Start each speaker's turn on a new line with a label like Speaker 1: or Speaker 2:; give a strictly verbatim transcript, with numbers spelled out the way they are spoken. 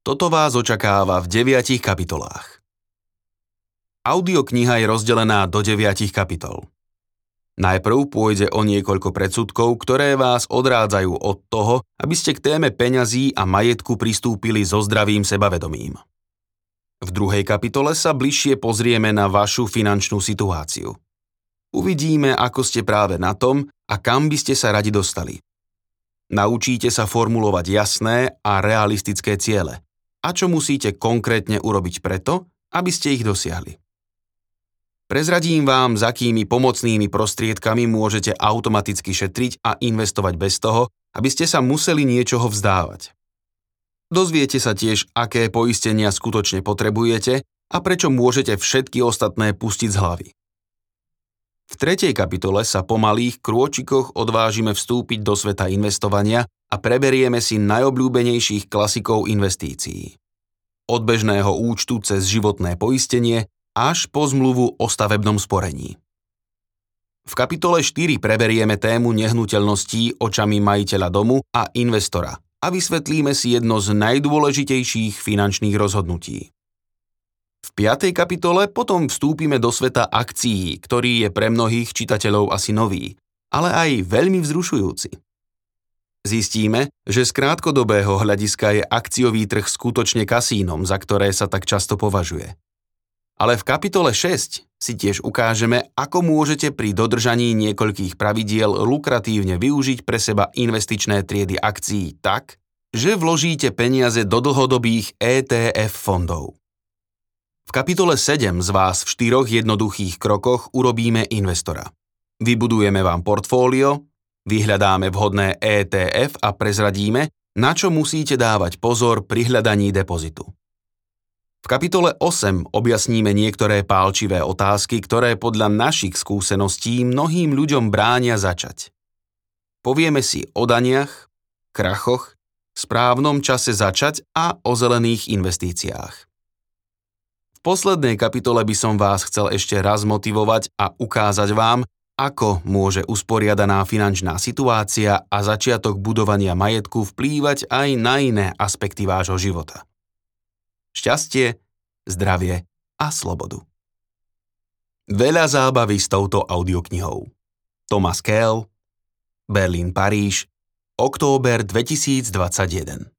Speaker 1: Toto vás očakáva v deviatich kapitolách. Audiokniha je rozdelená do deviatich kapitol. Najprv pôjde o niekoľko predsudkov, ktoré vás odrádzajú od toho, aby ste k téme peňazí a majetku pristúpili so zdravým sebavedomím. V druhej kapitole sa bližšie pozrieme na vašu finančnú situáciu. Uvidíme, ako ste práve na tom a kam by ste sa radi dostali. Naučíte sa formulovať jasné a realistické ciele. A čo musíte konkrétne urobiť preto, aby ste ich dosiahli. Prezradím vám, s akými pomocnými prostriedkami môžete automaticky šetriť a investovať bez toho, aby ste sa museli niečoho vzdávať. Dozviete sa tiež, aké poistenia skutočne potrebujete a prečo môžete všetky ostatné pustiť z hlavy. V tretej kapitole sa po malých krôčikoch odvážime vstúpiť do sveta investovania a preberieme si najobľúbenejších klasikov investícií. Od bežného účtu cez životné poistenie až po zmluvu o stavebnom sporení. V kapitole štyri preberieme tému nehnuteľností očami majiteľa domu a investora a vysvetlíme si jedno z najdôležitejších finančných rozhodnutí. V piatej kapitole potom vstúpime do sveta akcií, ktorý je pre mnohých čitateľov asi nový, ale aj veľmi vzrušujúci. Zistíme, že z krátkodobého hľadiska je akciový trh skutočne kasínom, za ktoré sa tak často považuje. Ale v kapitole šesť si tiež ukážeme, ako môžete pri dodržaní niekoľkých pravidiel lukratívne využiť pre seba investičné triedy akcií tak, že vložíte peniaze do dlhodobých é té ef fondov. V kapitole sedem z vás v štyroch jednoduchých krokoch urobíme investora. Vybudujeme vám portfólio, vyhľadáme vhodné é té ef a prezradíme, na čo musíte dávať pozor pri hľadaní depozitu. V kapitole osem objasníme niektoré pálčivé otázky, ktoré podľa našich skúseností mnohým ľuďom bránia začať. Povieme si o daniach, krachoch, správnom čase začať a o zelených investíciách. V poslednej kapitole by som vás chcel ešte raz motivovať a ukázať vám, ako môže usporiadaná finančná situácia a začiatok budovania majetku vplývať aj na iné aspekty vášho života. Šťastie, zdravie a slobodu. Veľa zábavy s touto audioknihou. Thomas Kehl, Berlín, Paríž, október dvetisícdvadsaťjeden.